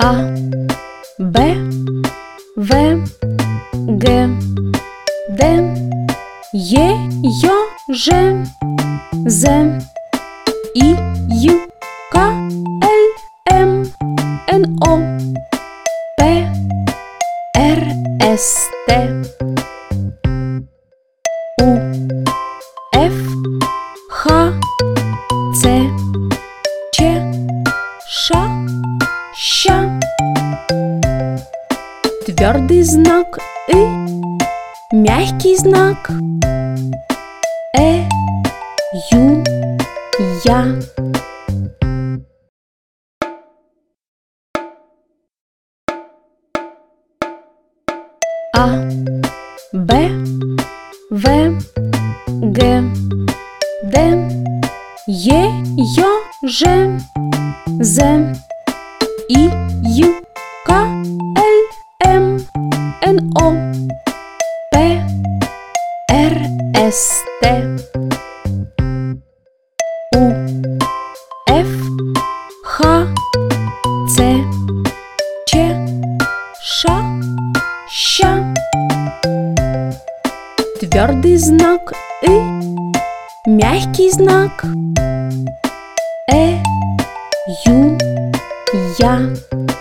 А, Б, В, Г, Д, Е, Ё, Ж, З, И, Ю, К, Л, М, Н, О, П, Р, С, Т, У, Ф, Х, Ц, Ч, Ш, Щ. Твердый знак И, мягкий знак Ю, Я. А, Б, В, Г, Д, Е, Ё, Ж, З, И, Ю, К, Л, М, Н, О, П, Р, С, Т, У, Ф, Х, Ц, Ч, Ш, Щ. Твердый знак И, мягкий знак Ю, Я.